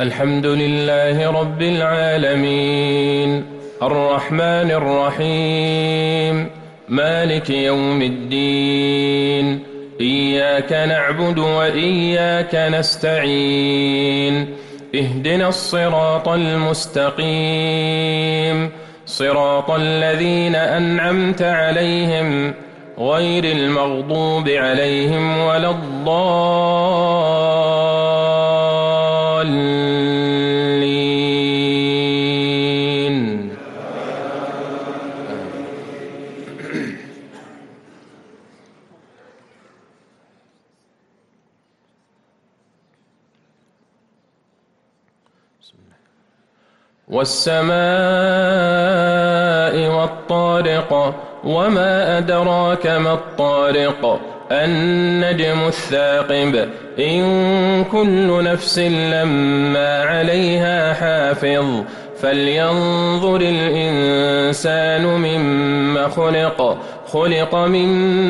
الحمد لله رب العالمين الرحمن الرحيم مالك يوم الدين إياك نعبد وإياك نستعين اهدنا الصراط المستقيم صراط الذين أنعمت عليهم غير المغضوب عليهم ولا الضالين. والسماء والطارق وما أدراك ما الطارق النجم الثاقب إن كل نفس لما عليها حافظ فلينظر الإنسان مما خلق من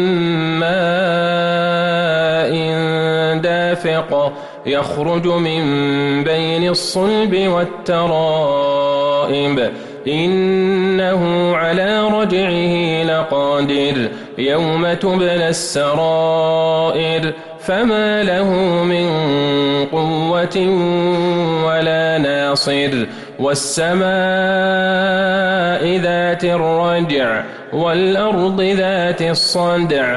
ماء دافق يخرج من بين الصلب والترائب إنه على رجعه لقادر يوم تبلى السرائر فما له من قوة ولا ناصر والسماء ذات الرجع والأرض ذات الصدع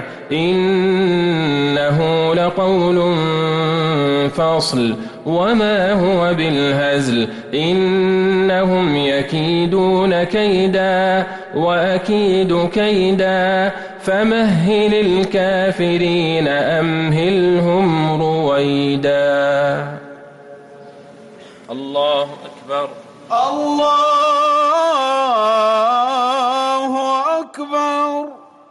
إنه لقول فصل وما هو بالهزل إنهم يكيدون كيدا وأكيد كيدا فمهل الكافرين أمهلهم رويدا. الله أكبر. الله أكبر.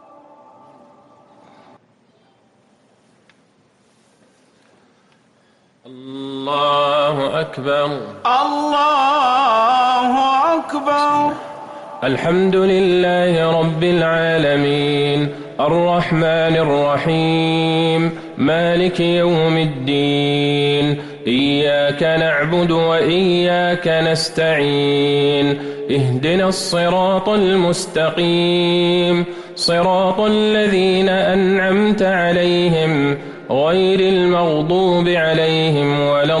الله أكبر. الله أكبر. الحمد لله رب العالمين الرحمن الرحيم مالك يوم الدين إياك نعبد وإياك نستعين اهدنا الصراط المستقيم صراط الذين أنعمت عليهم غير المغضوب عليهم ولا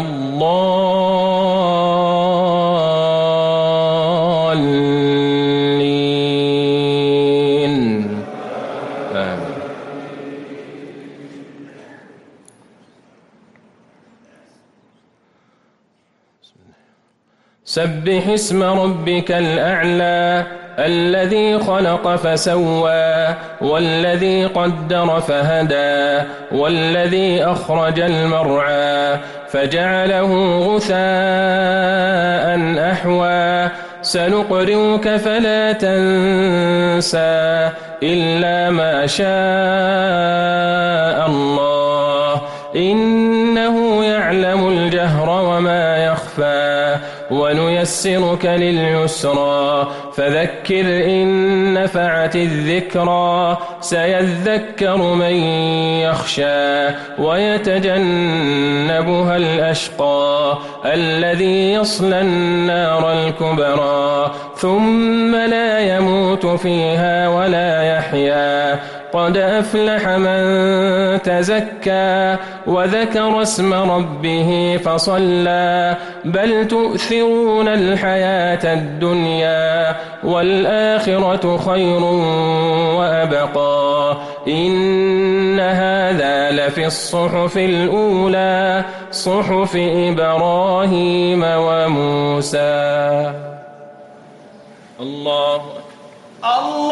الضالين. آمين. سبح اسم ربك الأعلى الذي خلق فسوى والذي قدر فهدى والذي أخرج المرعى فجعله غثاء أحوى سنقرئك فلا تنسى إلا ما شاء الله إنه يعلم الجهر وما يخفى ونيسرك لليسرى فذكر إن نفعت الذكرى سيذكر من يخشى ويتجنبها الأشقى الذي يصلى النار الكبرى ثم لا يموت فيها ولا يحيا قد أفلح من تزكى وذكر اسم ربه فصلى بل تؤثرون الحياة الدنيا والآخرة خير وأبقى إن هذا لفي الصحف الأولى صحف إبراهيم وموسى. الله أكبر.